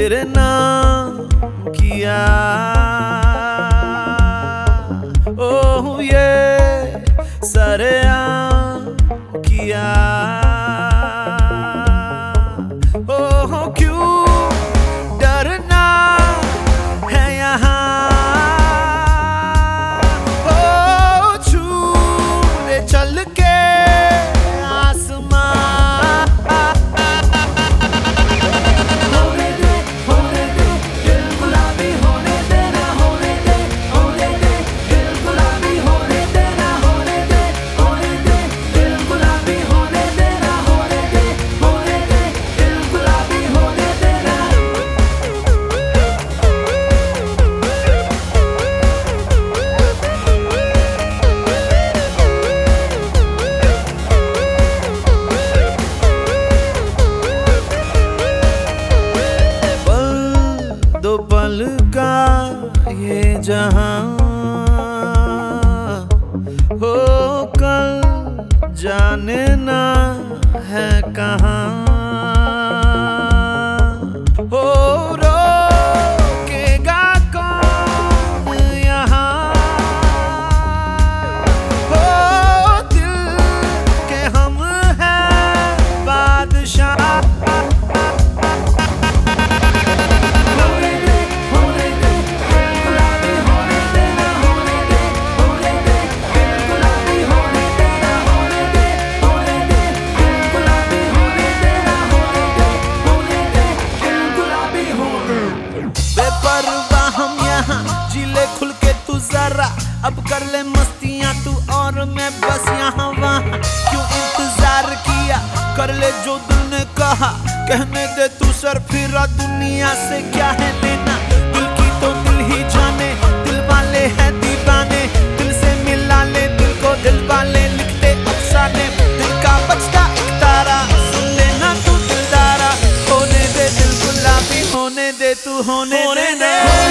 तेरे नाम किया। ओह ये सरेआम किया। ओह क्यों डरना है यहाँ। ओ छू ले चल के दो पल का ये जहां हो कल जाने ना है कहां। हो रोकेगा कौन यहाँ। हो दिल के हम हैं बादशाह। हम यहाँ जिले खुल के तू जरा अब कर ले मस्तियाँ तू और मैं बस यहाँ वहाँ। क्यों इंतजार किया कर ले जो दिल ने कहा। कहने दे तू सर फिरा दुनिया से क्या है लेना। दिल की तो दिल ही जाने दिल वाले हैं दीवाने। दिल से मिला ले दिल को दिल वाले लिखते अफसाने। दिल का बचता एक तारा सुन लेना तू दिलदारा। होने दे दिल गुलाबी होने दे तू होने दे।